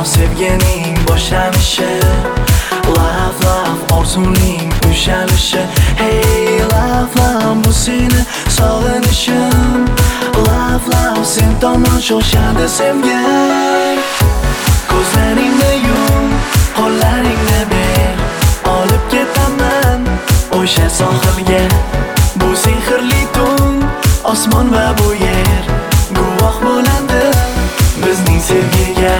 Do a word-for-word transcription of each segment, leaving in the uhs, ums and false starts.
love sevgining boshlanishi, love love orzuning ushalishi. Hey love love bu seni sog'inishim, love love sen tomon shoshadi sevgi. Ko'zlaringni yum, qo'llaringni ber, olib ketaman o'sha sohilga. Bu sehrli tun, osmon va bu yer guvoh bo'ladi bizning sevgiga.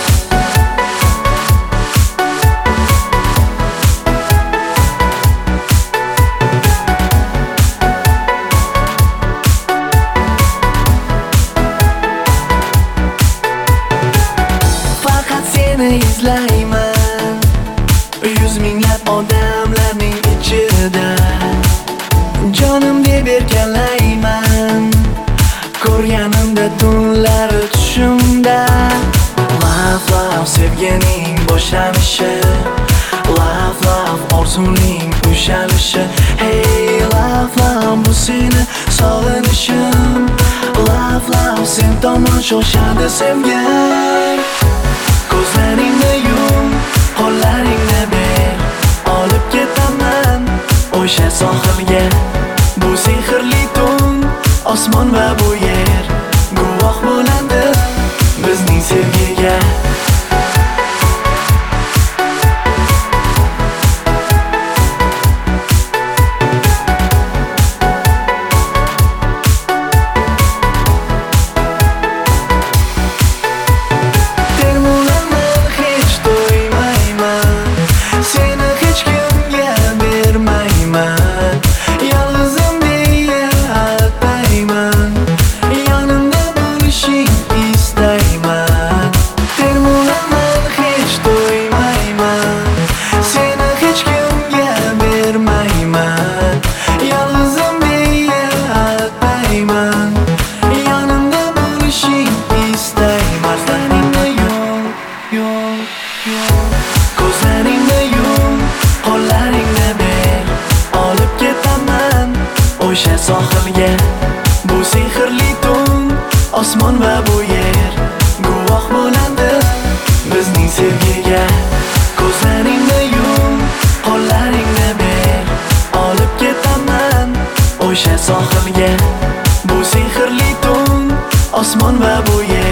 Faqat seni izlayman yuz minglab odamlarning ichida, jonim deb erkalayman ko'rganimda tunlari tushimda. Love love sevgining boshlanishi, love love orzuning ushalishi. Hey love love bu seni sog'inishim, love love sen tomon shoshadi sevgi. Ko'zlaringni yum, qo'llaringni ber, olib ketaman o'sha sohilga. Bu sehrli tun, osmon va bu yer guvoh bo'ladi bizning sevgiga. Termulaman hech to'ymayman, seni hech kimga bermayman. Yolg'izim deya atayman, yonimda bo'lishing istayman. Termulaman hech to'ymayman, seni hech kimga bermayman. Yolg'izim deya atayman, yonimda bo'lishing istayman. Ko'zlaringni yum, yum, yum. Ko'zlaringni yum, qo'llaringni ber, olib ketaman o'sha sohilga. Bu sehrli tun, osmon va bu yer guvoh bo'ladi bizning sevgiga. Ko'zlaringni yum, qo'llaringni ber, olib ketaman o'sha sohilga. Bu sehrli tun, osmon va bu yer